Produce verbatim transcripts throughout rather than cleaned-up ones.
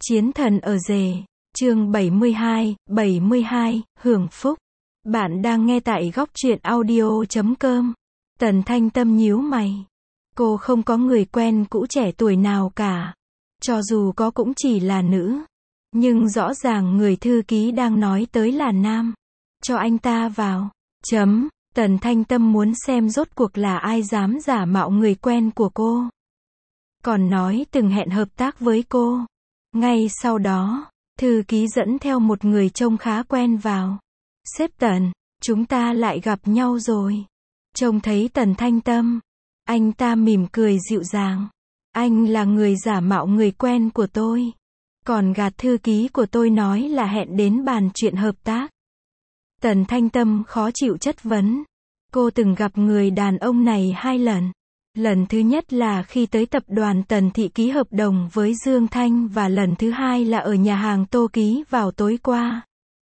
Chiến thần ở rể, chương bảy mươi hai, bảy mươi hai, hưởng phúc. Bạn đang nghe tại góc truyện audio chấm com. Tần Thanh Tâm nhíu mày. Cô không có người quen cũ trẻ tuổi nào cả. Cho dù có cũng chỉ là nữ. Nhưng rõ ràng người thư ký đang nói tới là nam. Cho anh ta vào. Chấm. Tần Thanh Tâm muốn xem rốt cuộc là ai dám giả mạo người quen của cô. Còn nói từng hẹn hợp tác với cô. Ngay sau đó, thư ký dẫn theo một người trông khá quen vào. Sếp Tần, chúng ta lại gặp nhau rồi. Trông thấy Tần Thanh Tâm, anh ta mỉm cười dịu dàng. Anh là người giả mạo người quen của tôi. Còn gạt thư ký của tôi nói là hẹn đến bàn chuyện hợp tác. Tần Thanh Tâm khó chịu chất vấn. Cô từng gặp người đàn ông này hai lần. Lần thứ nhất là khi tới tập đoàn Tần Thị ký hợp đồng với Dương Thanh và lần thứ hai là ở nhà hàng Tô ký vào tối qua.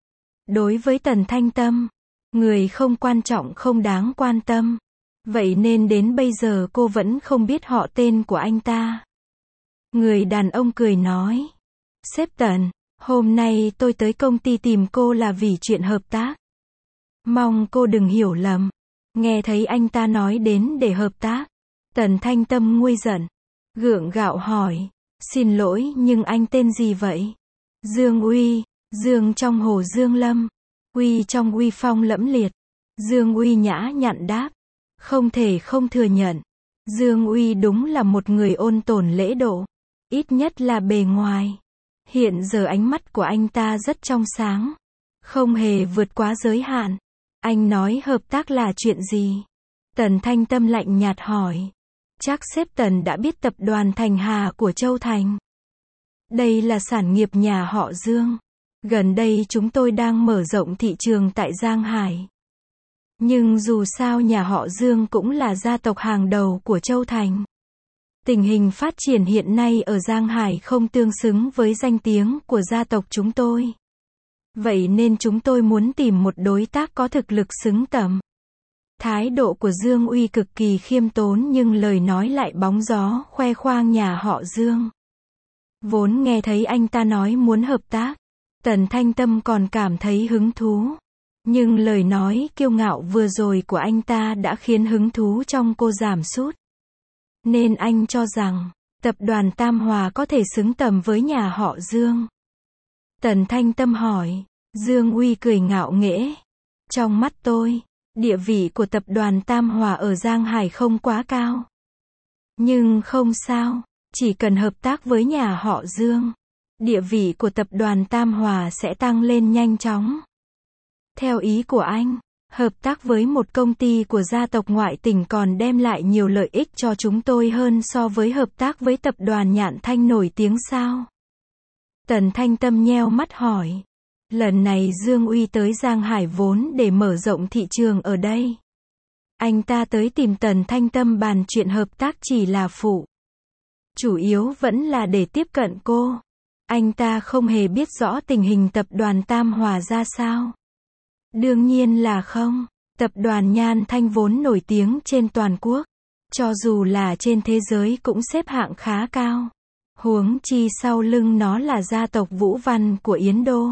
Đối với Tần Thanh Tâm, người không quan trọng không đáng quan tâm. Vậy nên đến bây giờ cô vẫn không biết họ tên của anh ta. Người đàn ông cười nói. Sếp Tần, hôm nay tôi tới công ty tìm cô là vì chuyện hợp tác. Mong cô đừng hiểu lầm. Nghe thấy anh ta nói đến để hợp tác. Tần Thanh Tâm nguôi giận. Gượng gạo hỏi. Xin lỗi nhưng anh tên gì vậy? Dương Uy. Dương trong hồ Dương Lâm. Uy trong uy phong lẫm liệt. Dương Uy nhã nhặn đáp. Không thể không thừa nhận. Dương Uy đúng là một người ôn tồn lễ độ. Ít nhất là bề ngoài. Hiện giờ ánh mắt của anh ta rất trong sáng. Không hề vượt quá giới hạn. Anh nói hợp tác là chuyện gì? Tần Thanh Tâm lạnh nhạt hỏi. Chắc sếp Tần đã biết tập đoàn Thành Hà của Châu Thành. Đây là sản nghiệp nhà họ Dương. Gần đây chúng tôi đang mở rộng thị trường tại Giang Hải. Nhưng dù sao nhà họ Dương cũng là gia tộc hàng đầu của Châu Thành. Tình hình phát triển hiện nay ở Giang Hải không tương xứng với danh tiếng của gia tộc chúng tôi. Vậy nên chúng tôi muốn tìm một đối tác có thực lực xứng tầm. Thái độ của Dương Uy cực kỳ khiêm tốn nhưng lời nói lại bóng gió, khoe khoang nhà họ Dương. Vốn nghe thấy anh ta nói muốn hợp tác, Tần Thanh Tâm còn cảm thấy hứng thú. Nhưng lời nói kiêu ngạo vừa rồi của anh ta đã khiến hứng thú trong cô giảm sút. Nên anh cho rằng, tập đoàn Tam Hòa có thể xứng tầm với nhà họ Dương. Tần Thanh Tâm hỏi. Dương Uy cười ngạo nghễ. Trong mắt tôi, địa vị của tập đoàn Tam Hòa ở Giang Hải không quá cao. Nhưng không sao, chỉ cần hợp tác với nhà họ Dương, địa vị của tập đoàn Tam Hòa sẽ tăng lên nhanh chóng. Theo ý của anh, hợp tác với một công ty của gia tộc ngoại tỉnh còn đem lại nhiều lợi ích cho chúng tôi hơn so với hợp tác với tập đoàn Nhạn Thanh nổi tiếng sao? Tần Thanh Tâm nheo mắt hỏi. Lần này Dương Uy tới Giang Hải vốn để mở rộng thị trường ở đây. Anh ta tới tìm Tần Thanh Tâm bàn chuyện hợp tác chỉ là phụ. Chủ yếu vẫn là để tiếp cận cô. Anh ta không hề biết rõ tình hình tập đoàn Tam Hòa ra sao. Đương nhiên là không. Tập đoàn Nhan Thanh vốn nổi tiếng trên toàn quốc. Cho dù là trên thế giới cũng xếp hạng khá cao. Huống chi sau lưng nó là gia tộc Vũ Văn của Yến Đô.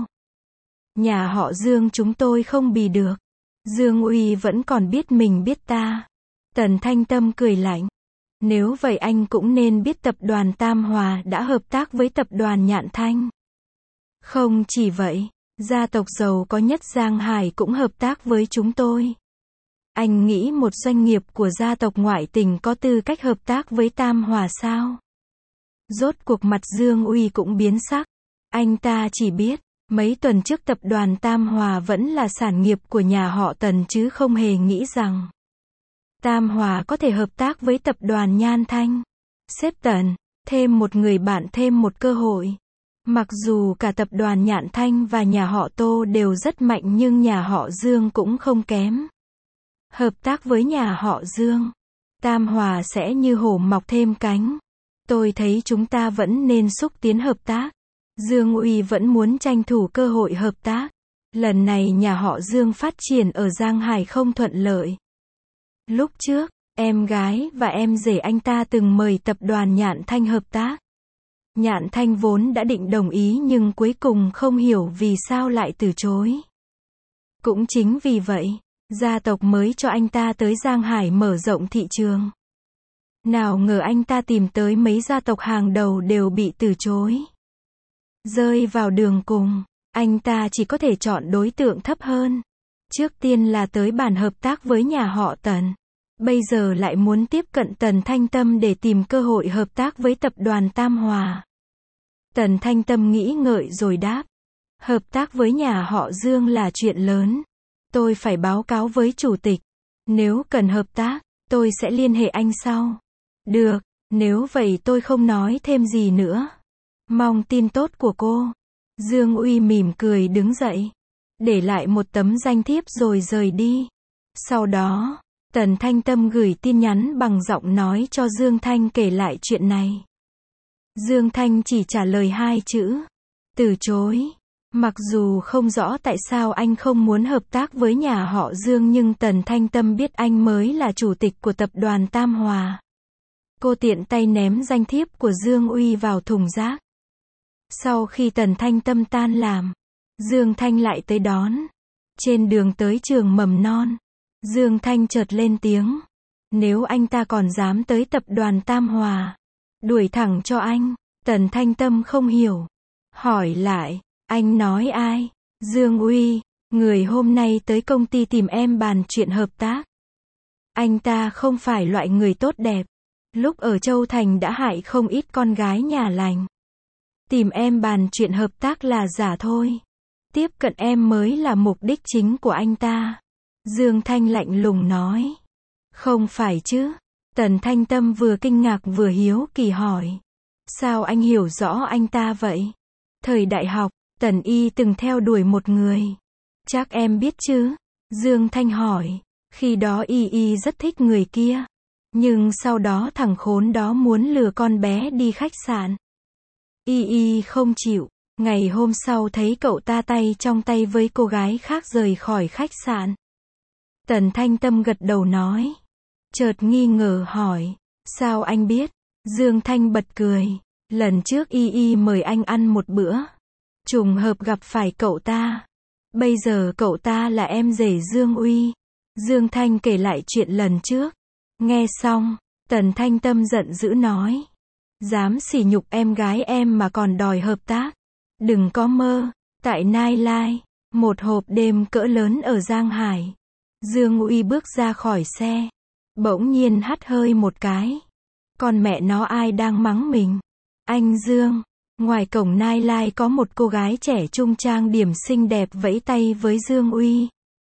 Nhà họ Dương chúng tôi không bì được. Dương Uy vẫn còn biết mình biết ta. Tần Thanh Tâm cười lạnh. Nếu vậy anh cũng nên biết tập đoàn Tam Hòa đã hợp tác với tập đoàn Nhạn Thanh. Không chỉ vậy, gia tộc giàu có nhất Giang Hải cũng hợp tác với chúng tôi. Anh nghĩ một doanh nghiệp của gia tộc ngoại tỉnh có tư cách hợp tác với Tam Hòa sao? Rốt cuộc mặt Dương Uy cũng biến sắc. Anh ta chỉ biết, mấy tuần trước tập đoàn Tam Hòa vẫn là sản nghiệp của nhà họ Tần chứ không hề nghĩ rằng Tam Hòa có thể hợp tác với tập đoàn Nhan Thanh. Sếp Tần, thêm một người bạn thêm một cơ hội. Mặc dù cả tập đoàn Nhạn Thanh và nhà họ Tô đều rất mạnh nhưng nhà họ Dương cũng không kém. Hợp tác với nhà họ Dương, Tam Hòa sẽ như hổ mọc thêm cánh. Tôi thấy chúng ta vẫn nên xúc tiến hợp tác. Dương Uy vẫn muốn tranh thủ cơ hội hợp tác. Lần này nhà họ Dương phát triển ở Giang Hải không thuận lợi. Lúc trước, em gái và em rể anh ta từng mời tập đoàn Nhạn Thanh hợp tác. Nhạn Thanh vốn đã định đồng ý nhưng cuối cùng không hiểu vì sao lại từ chối. Cũng chính vì vậy, gia tộc mới cho anh ta tới Giang Hải mở rộng thị trường. Nào ngờ anh ta tìm tới mấy gia tộc hàng đầu đều bị từ chối. Rơi vào đường cùng, anh ta chỉ có thể chọn đối tượng thấp hơn. Trước tiên là tới bàn hợp tác với nhà họ Tần. Bây giờ lại muốn tiếp cận Tần Thanh Tâm để tìm cơ hội hợp tác với tập đoàn Tam Hòa. Tần Thanh Tâm nghĩ ngợi rồi đáp. Hợp tác với nhà họ Dương là chuyện lớn. Tôi phải báo cáo với chủ tịch. Nếu cần hợp tác, tôi sẽ liên hệ anh sau. Được, nếu vậy tôi không nói thêm gì nữa. Mong tin tốt của cô. Dương Uy mỉm cười đứng dậy. Để lại một tấm danh thiếp rồi rời đi. Sau đó, Tần Thanh Tâm gửi tin nhắn bằng giọng nói cho Dương Thanh kể lại chuyện này. Dương Thanh chỉ trả lời hai chữ. Từ chối. Mặc dù không rõ tại sao anh không muốn hợp tác với nhà họ Dương nhưng Tần Thanh Tâm biết anh mới là chủ tịch của tập đoàn Tam Hòa. Cô tiện tay ném danh thiếp của Dương Uy vào thùng rác. Sau khi Tần Thanh Tâm tan làm, Dương Thanh lại tới đón. Trên đường tới trường mầm non, Dương Thanh chợt lên tiếng. Nếu anh ta còn dám tới tập đoàn Tam Hòa, đuổi thẳng cho anh. Tần Thanh Tâm không hiểu. Hỏi lại, anh nói ai? Dương Uy, người hôm nay tới công ty tìm em bàn chuyện hợp tác. Anh ta không phải loại người tốt đẹp. Lúc ở Châu Thành đã hại không ít con gái nhà lành. Tìm em bàn chuyện hợp tác là giả thôi. Tiếp cận em mới là mục đích chính của anh ta. Dương Thanh lạnh lùng nói. Không phải chứ? Tần Thanh Tâm vừa kinh ngạc vừa hiếu kỳ hỏi. Sao anh hiểu rõ anh ta vậy? Thời đại học, Tần Y từng theo đuổi một người. Chắc em biết chứ? Dương Thanh hỏi. Khi đó Y Y rất thích người kia. Nhưng sau đó thằng khốn đó muốn lừa con bé đi khách sạn. Y Y không chịu. Ngày hôm sau thấy cậu ta tay trong tay với cô gái khác rời khỏi khách sạn. Tần Thanh Tâm gật đầu nói. Chợt nghi ngờ hỏi. Sao anh biết? Dương Thanh bật cười. Lần trước Y Y mời anh ăn một bữa. Trùng hợp gặp phải cậu ta. Bây giờ cậu ta là em rể Dương Uy. Dương Thanh kể lại chuyện lần trước. Nghe xong, Tần Thanh Tâm giận dữ nói. Dám sỉ nhục em gái em mà còn đòi hợp tác. Đừng có mơ. Tại Nai Lai, một hộp đêm cỡ lớn ở Giang Hải. Dương Uy bước ra khỏi xe. Bỗng nhiên hắt hơi một cái. Con mẹ nó ai đang mắng mình? Anh Dương. Ngoài cổng Nai Lai có một cô gái trẻ trung trang điểm xinh đẹp vẫy tay với Dương Uy.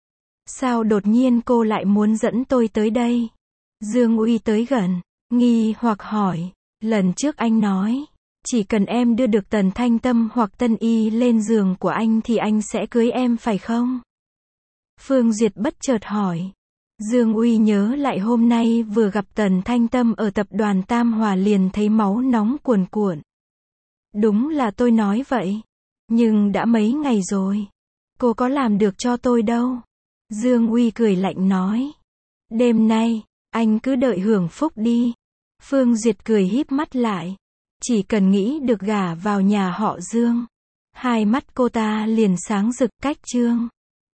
Sao đột nhiên cô lại muốn dẫn tôi tới đây? Dương Uy tới gần, nghi hoặc hỏi. Lần trước anh nói, chỉ cần em đưa được Tần Thanh Tâm hoặc Tân Y lên giường của anh thì anh sẽ cưới em phải không? Phương Duyệt bất chợt hỏi. Dương Uy nhớ lại hôm nay vừa gặp Tần Thanh Tâm ở tập đoàn Tam Hòa liền thấy máu nóng cuồn cuộn. Đúng là tôi nói vậy. Nhưng đã mấy ngày rồi. Cô có làm được cho tôi đâu. Dương Uy cười lạnh nói. Đêm nay, anh cứ đợi hưởng phúc đi. Phương Duyệt cười híp mắt lại. Chỉ cần nghĩ được gả vào nhà họ Dương. Hai mắt cô ta liền sáng rực cách chương.